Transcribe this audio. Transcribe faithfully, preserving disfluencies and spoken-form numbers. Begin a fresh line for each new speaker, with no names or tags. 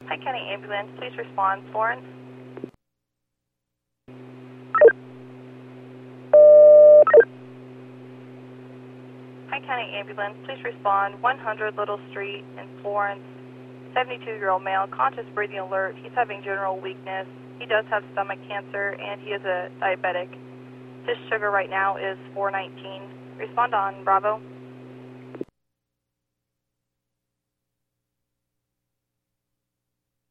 Pike County Ambulance, please respond. Florence. Pike County Ambulance, please respond. one hundred Little Street in Florence. seventy-two-year-old male, conscious breathing alert. He's having general weakness. He does have stomach cancer, and he is a diabetic. His sugar right now is four nineteen. Respond on Bravo.